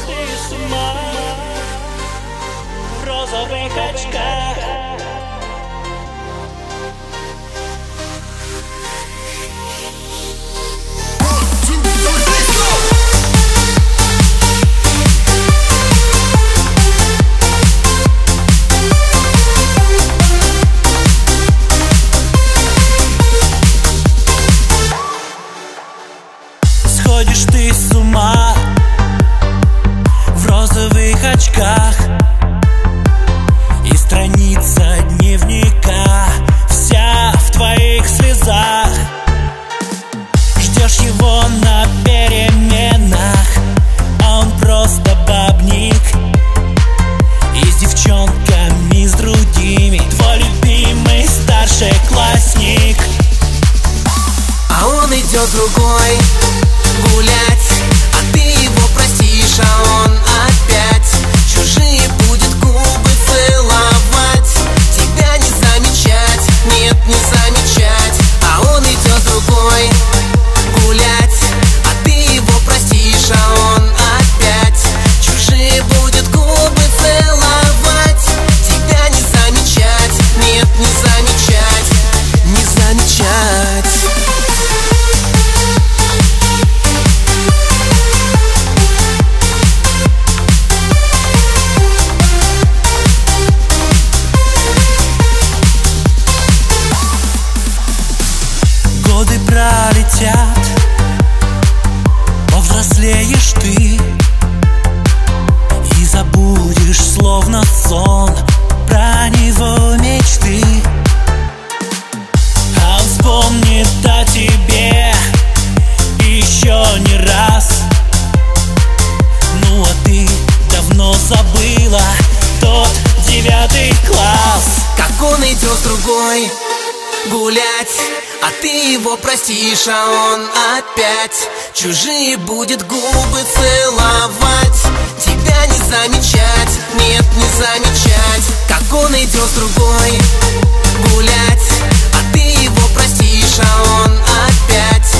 ты с ума в розовых очках? Сходишь ты с ума в розовых очках, и страница дневника вся в твоих слезах. Ждешь его на переменах, а он просто бабник, и с девчонками, с другими, твой любимый старшеклассник. А он идет другой гулять, а ты его простишь, а он опять чужие будет губы целовать. Тебя не замечать, нет, не замечать. А он идет другой гулять, а ты его простишь, а он опять чужие будет губы целовать. Тебя не замечать, нет, не замечать, не замечать. Годы пролетят, повзрослеешь ты, и забудешь, словно сон, про него мечты. А он вспомнит о тебе еще не раз. Ну а ты давно забыла тот 9 класс. Как он идет с другой гулять, а ты его простишь, а он опять чужие будет губы целовать. Тебя не замечать, нет, не замечать. Как он идет с другой гулять, а ты его простишь, а он опять